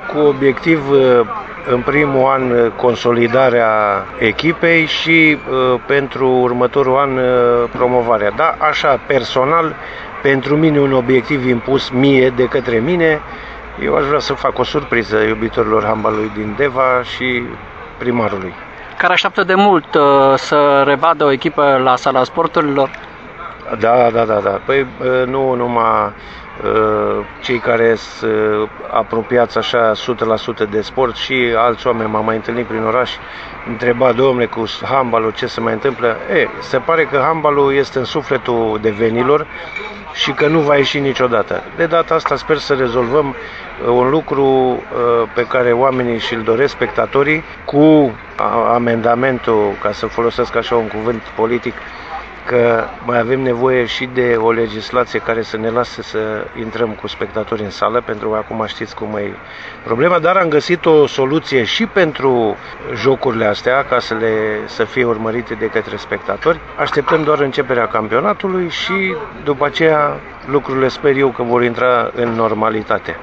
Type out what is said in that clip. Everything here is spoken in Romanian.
cu obiectiv în primul an consolidarea echipei și pentru următorul an promovarea. Da, așa, personal, pentru mine un obiectiv impus mie de către mine, eu aș vrea să fac o surpriză iubitorilor handbalului din Deva și primarului. Care așteaptă de mult să revadă o echipă la Sala Sporturilor? Da. Păi nu numai cei care sunt apropiați așa 100% de sport, și alți oameni m-am mai întâlnit prin oraș, întreba, domnule, cu handbalul ce se mai întâmplă. Se pare că handbalul este în sufletul devenilor și că nu va ieși niciodată. De data asta sper să rezolvăm un lucru pe care oamenii și-l doresc, spectatorii, cu amendamentul, ca să folosesc așa un cuvânt politic, că mai avem nevoie și de o legislație care să ne lase să intrăm cu spectatori în sală, pentru că acum știți cum e problema, dar am găsit o soluție și pentru jocurile astea, ca să fie urmărite de către spectatori. Așteptăm doar începerea campionatului și după aceea lucrurile sper eu că vor intra în normalitate.